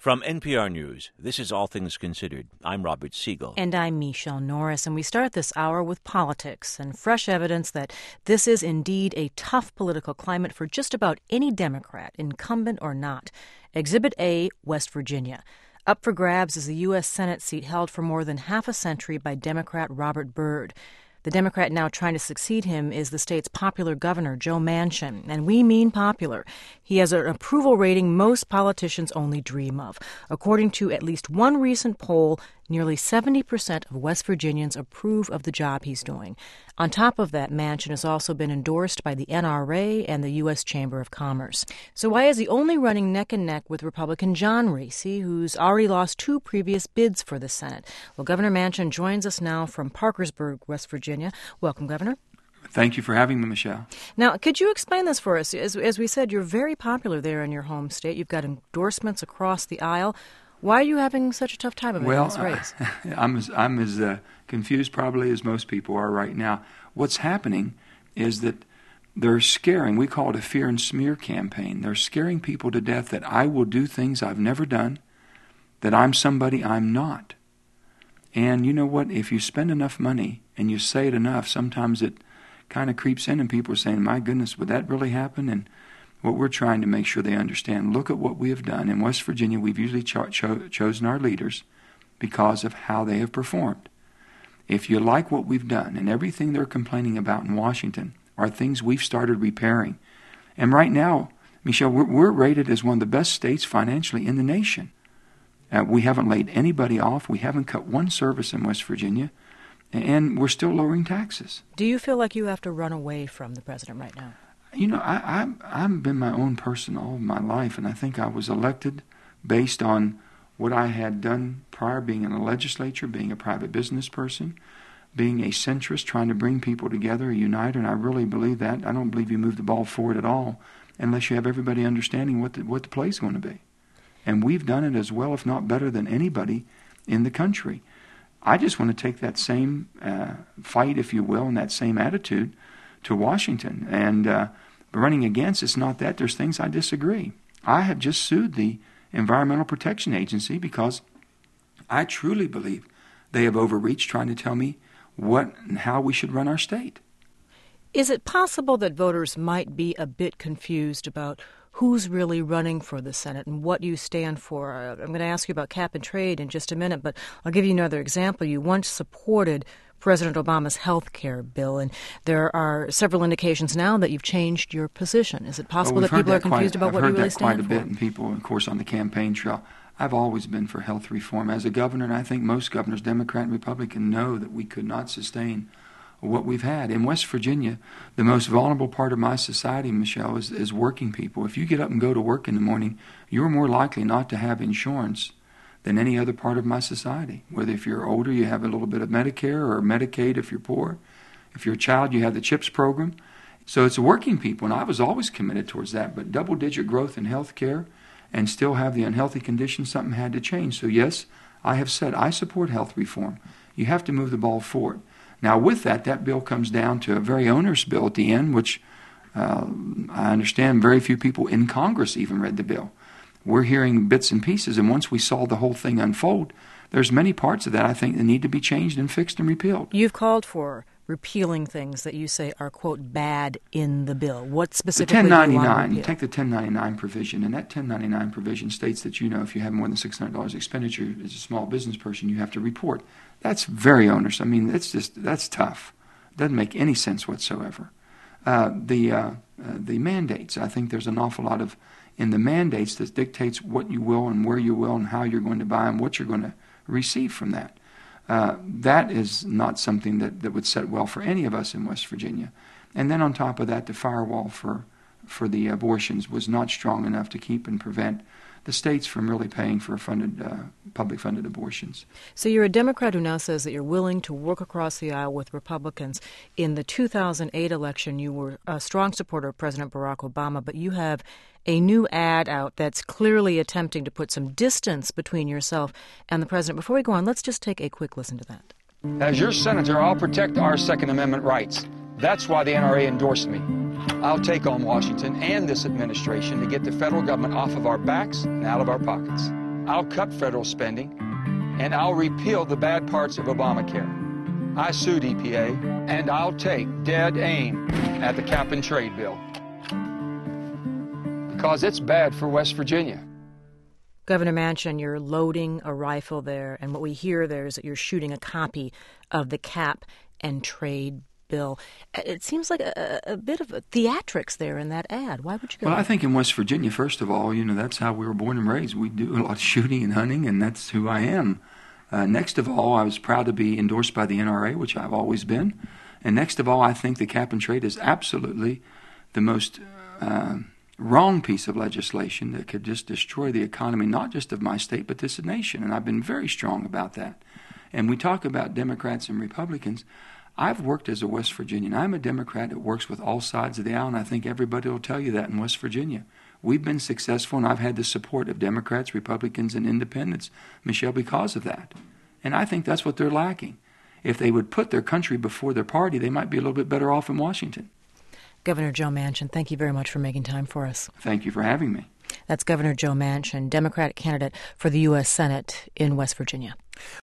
From NPR News, this is All Things Considered. I'm Robert Siegel. And I'm Michelle Norris, and we start this hour with politics and fresh evidence that this is indeed a tough political climate for just about any Democrat, incumbent or not. Exhibit A, West Virginia. Up for grabs is the U.S. Senate seat held for more than half a century by Democrat Robert Byrd. The Democrat now trying to succeed him is the state's popular governor, Joe Manchin, and we mean popular. He has an approval rating most politicians only dream of. According to at least one recent poll, nearly 70% of West Virginians approve of the job he's doing. On top of that, Manchin has also been endorsed by the NRA and the U.S. Chamber of Commerce. So why is he only running neck and neck with Republican John Reese, who's already lost 2 previous bids for the Senate? Well, Governor Manchin joins us now from Parkersburg, West Virginia. Welcome, Governor. Thank you for having me, Michelle. Now, could you explain this for us? As we said, you're very popular there in your home state. You've got endorsements across the aisle. Why are you having such a tough time of it in this race? I'm as confused probably as most people are right now. What's happening is that they're scaring, we call it a fear and smear campaign. They're scaring people to death that I will do things I've never done, that I'm somebody I'm not. And you know what? If you spend enough money and you say it enough, sometimes it kind of creeps in and people are saying, my goodness, would that really happen? And what we're trying to make sure they understand, look at what we have done. In West Virginia, we've usually chosen our leaders because of how they have performed. If you like what we've done, and everything they're complaining about in Washington are things we've started repairing. And right now, Michelle, we're rated as one of the best states financially in the nation. We haven't laid anybody off. We haven't cut one service in West Virginia. And we're still lowering taxes. Do you feel like you have to run away from the president right now? You know, I've been my own person all of my life, and I think I was elected based on what I had done prior, being in the legislature, being a private business person, being a centrist, trying to bring people together, a uniter, and I really believe that. I don't believe you move the ball forward at all unless you have everybody understanding what the play is going to be. And we've done it as well, if not better, than anybody in the country. I just want to take that same fight, if you will, and that same attitude to Washington. And running against, it's not that. There's things I disagree. I have just sued the Environmental Protection Agency because I truly believe they have overreached trying to tell me what and how we should run our state. Is it possible that voters might be a bit confused about who's really running for the Senate and what you stand for? I'm going to ask you about cap and trade in just a minute, but I'll give you another example. You once supported President Obama's health care bill, and there are several indications now that you've changed your position. Is it possible that people are confused about what you really stand for? I've heard that quite a bit, and people, of course, on the campaign trail. I've always been for health reform. As a governor, and I think most governors, Democrat and Republican, know that we could not sustain what we've had. In West Virginia, the most vulnerable part of my society, Michelle, is working people. If you get up and go to work in the morning, you're more likely not to have insurance than any other part of my society. Whether if you're older, you have a little bit of Medicare or Medicaid if you're poor. If you're a child, you have the CHIPS program. So it's working people, and I was always committed towards that. But double-digit growth in health care and still have the unhealthy conditions, something had to change. So yes, I have said I support health reform. You have to move the ball forward. Now with that bill comes down to a very onerous bill at the end, which I understand very few people in Congress even read the bill. We're hearing bits and pieces, and once we saw the whole thing unfold, there's many parts of that I think that need to be changed and fixed and repealed. You've called for repealing things that you say are, quote, bad in the bill. What specifically do you want to repeal? Take the 1099 provision, and that 1099 provision states that, you know, if you have more than $600 expenditure as a small business person, you have to report. That's very onerous. I mean, that's tough. It doesn't make any sense whatsoever. The mandates, I think there's an awful lot of in the mandates that dictates what you will and where you will and how you're going to buy and what you're going to receive from that. That is not something that would set well for any of us in West Virginia. And then on top of that, the firewall for the abortions was not strong enough to keep and prevent the states from really paying for public-funded abortions. So you're a Democrat who now says that you're willing to work across the aisle with Republicans. In the 2008 election, you were a strong supporter of President Barack Obama, but you have a new ad out that's clearly attempting to put some distance between yourself and the president. Before we go on, let's just take a quick listen to that. As your senator, I'll protect our Second Amendment rights. That's why the NRA endorsed me. I'll take on Washington and this administration to get the federal government off of our backs and out of our pockets. I'll cut federal spending, and I'll repeal the bad parts of Obamacare. I sued EPA, and I'll take dead aim at the cap-and-trade bill. Because it's bad for West Virginia. Governor Manchin, you're loading a rifle there, and what we hear there is that you're shooting a copy of the cap and trade bill. It seems like a bit of a theatrics there in that ad. Why would you go? Well, I think in West Virginia, first of all, that's how we were born and raised. We do a lot of shooting and hunting, and that's who I am. Next of all, I was proud to be endorsed by the NRA, which I've always been. And next of all, I think the cap and trade is absolutely the most wrong piece of legislation that could just destroy the economy, not just of my state, but this nation. And I've been very strong about that. And we talk about Democrats and Republicans. I've worked as a West Virginian. I'm a Democrat that works with all sides of the aisle, and I think everybody will tell you that in West Virginia. We've been successful, and I've had the support of Democrats, Republicans, and independents, Michelle, because of that. And I think that's what they're lacking. If they would put their country before their party, they might be a little bit better off in Washington. Governor Joe Manchin, thank you very much for making time for us. Thank you for having me. That's Governor Joe Manchin, Democratic candidate for the U.S. Senate in West Virginia.